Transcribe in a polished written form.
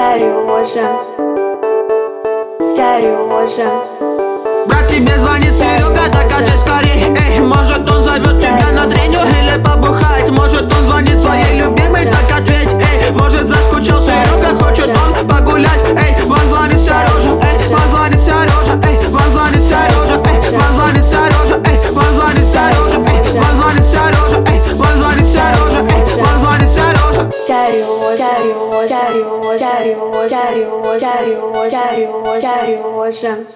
Брат, тебе звонит Серега, так ответь скорей. Эй, может он зовет тебя на треню или побухать? Может он звонит своей любимой, так ответь. Эй, может заскучал Серега, хочет он погулять. Эй, вам звонит Сережа, эй, вам звонит Сережа, эй, вам звонит Сережа, эй, вам звонит Сережа, эй, вам звонит Сережа, эй, вам звонит Сережа, эй, вам звонит Сережа, эй, вам звонит Сережа. Сережа.